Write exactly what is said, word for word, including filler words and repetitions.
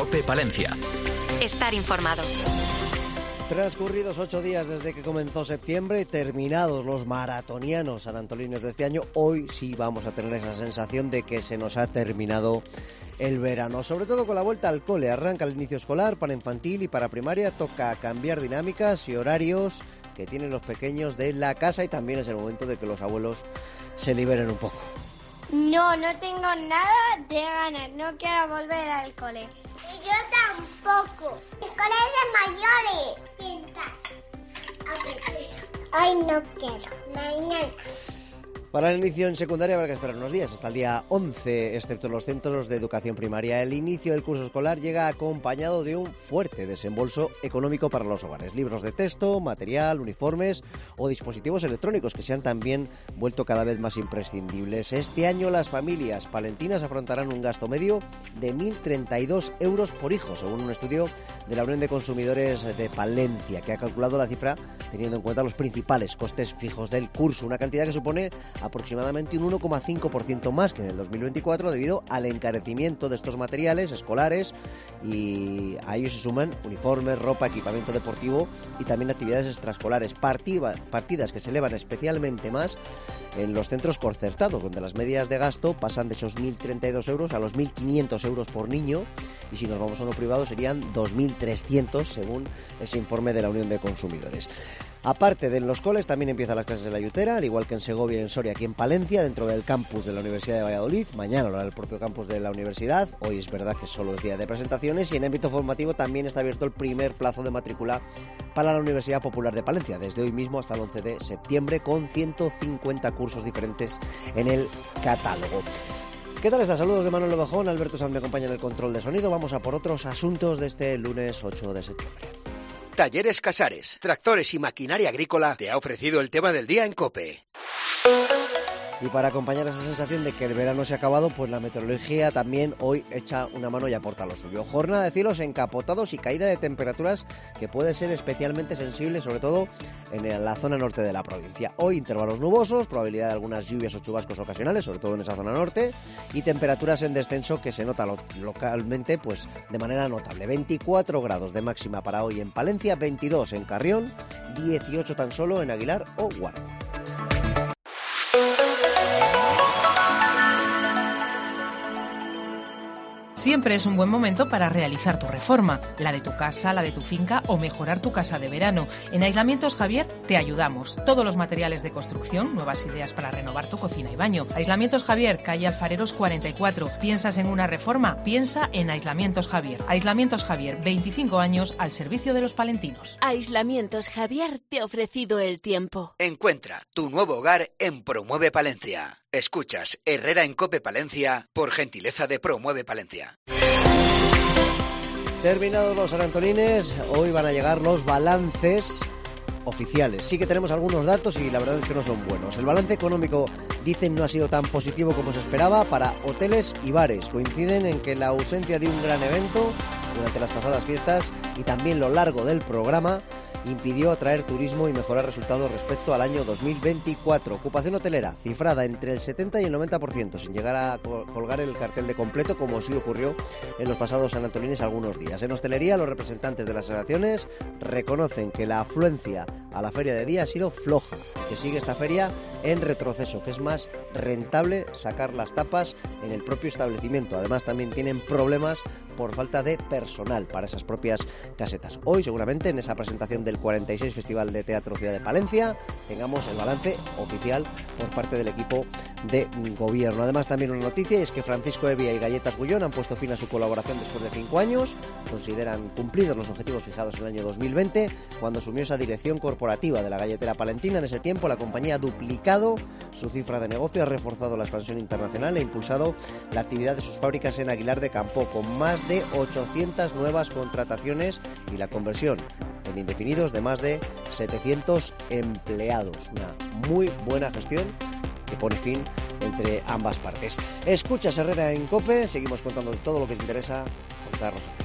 COPE Palencia. Estar informado. Transcurridos ocho días desde que comenzó septiembre y terminados los maratonianos sanantolines de este año, hoy sí vamos a tener esa sensación de que se nos ha terminado el verano. Sobre todo con la vuelta al cole. Arranca el inicio escolar para infantil y para primaria. Toca cambiar dinámicas y horarios que tienen los pequeños de la casa y también es el momento de que los abuelos se liberen un poco. No, no tengo nada de ganas. No quiero volver al cole. Y yo tampoco. El cole es de mayores. Pinta. Ay, no quiero. Mañana. Para el inicio en secundaria habrá que esperar unos días, hasta el día once, excepto en los centros de educación primaria. El inicio del curso escolar llega acompañado de un fuerte desembolso económico para los hogares. Libros de texto, material, uniformes o dispositivos electrónicos que se han también vuelto cada vez más imprescindibles. Este año las familias palentinas afrontarán un gasto medio de mil treinta y dos euros por hijo, según un estudio de la Unión de Consumidores de Palencia, que ha calculado la cifra teniendo en cuenta los principales costes fijos del curso, una cantidad que supone aproximadamente un uno coma cinco por ciento más que en el dos mil veinticuatro debido al encarecimiento de estos materiales escolares, y a ellos se suman uniformes, ropa, equipamiento deportivo y también actividades extraescolares, partida, partidas que se elevan especialmente más en los centros concertados, donde las medias de gasto pasan de esos mil treinta y dos euros a los mil quinientos euros por niño, y si nos vamos a uno privado serían dos mil trescientos según ese informe de la Unión de Consumidores. Aparte de en los coles, también empiezan las clases de la Yutera, al igual que en Segovia y en Soria, aquí en Palencia, dentro del campus de la Universidad de Valladolid. Mañana lo hará el propio campus de la universidad. Hoy es verdad que solo es día de presentaciones, y en ámbito formativo también está abierto el primer plazo de matrícula para la Universidad Popular de Palencia, desde hoy mismo hasta el once de septiembre, con ciento cincuenta cursos diferentes en el catálogo. ¿Qué tal está? Saludos de Manuel Ovejón, Alberto Sanz me acompaña en el control de sonido. Vamos a por otros asuntos de este lunes ocho de septiembre. Talleres Casares, tractores y maquinaria agrícola te ha ofrecido el tema del día en COPE. Y para acompañar esa sensación de que el verano se ha acabado, pues la meteorología también hoy echa una mano y aporta lo suyo. Jornada de cielos encapotados y caída de temperaturas que puede ser especialmente sensible, sobre todo en la zona norte de la provincia. Hoy intervalos nubosos, probabilidad de algunas lluvias o chubascos ocasionales, sobre todo en esa zona norte, y temperaturas en descenso que se nota lo- localmente pues de manera notable. veinticuatro grados de máxima para hoy en Palencia, veintidós en Carrión, dieciocho tan solo en Aguilar o Guardo. Siempre es un buen momento para realizar tu reforma, la de tu casa, la de tu finca o mejorar tu casa de verano. En Aislamientos Javier te ayudamos. Todos los materiales de construcción, nuevas ideas para renovar tu cocina y baño. Aislamientos Javier, calle Alfareros cuarenta y cuatro. ¿Piensas en una reforma? Piensa en Aislamientos Javier. Aislamientos Javier, veinticinco años al servicio de los palentinos. Aislamientos Javier te ha ofrecido el tiempo. Encuentra tu nuevo hogar en Promueve Palencia. Escuchas Herrera en COPE Palencia por gentileza de Promueve Palencia. Terminados los sanantolines, hoy van a llegar los balances oficiales. Sí que tenemos algunos datos y la verdad es que no son buenos. El balance económico, dicen, no ha sido tan positivo como se esperaba para hoteles y bares. Coinciden en que la ausencia de un gran evento durante las pasadas fiestas y también lo largo del programa impidió atraer turismo y mejorar resultados respecto al año dos mil veinticuatro. Ocupación hotelera cifrada entre el setenta y el noventa por ciento, sin llegar a colgar el cartel de completo, como sí ocurrió en los pasados sanantolines algunos días. En hostelería, los representantes de las asociaciones reconocen que la afluencia a la feria de día ha sido floja y que sigue esta feria en retroceso, que es más rentable sacar las tapas en el propio establecimiento. Además, también tienen problemas por falta de personal para esas propias casetas. Hoy, seguramente, en esa presentación del cuarenta y seis Festival de Teatro Ciudad de Palencia, tengamos el balance oficial por parte del equipo de gobierno. Además, también una noticia es que Francisco Evia y Galletas Gullón han puesto fin a su colaboración después de cinco años. Consideran cumplidos los objetivos fijados en el año dos mil veinte, cuando asumió esa dirección corporativa de la galletera palentina. En ese tiempo, la compañía ha duplicado su cifra de negocio, ha reforzado la expansión internacional e impulsado la actividad de sus fábricas en Aguilar de Campo, con más de ochocientas nuevas contrataciones y la conversión en indefinidos de más de setecientos empleados. Una muy buena gestión que pone fin entre ambas partes. Escuchas Herrera en COPE, seguimos contando de todo lo que te interesa con Carlos.